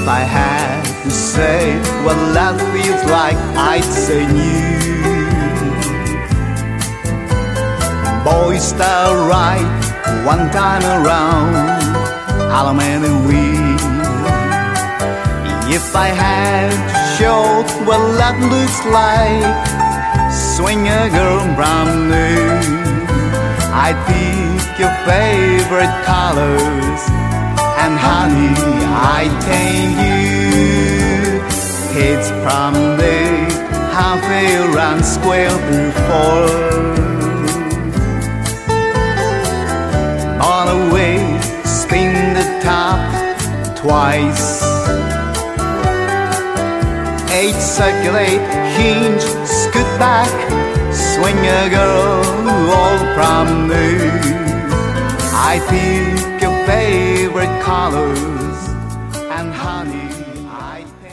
I had to say what love feels like, I'd say new. Boys style right one time around, elementary. If I had to show what love looks like, swing a girl from new. I'd pick your favorite colors, and honey, I'd take you. Kids from the halfway round square through four. On the way, spin the top twice. 8 circulate, hinge, scoot back, swing a girl all from new. I pick your favorite colors, and honey, I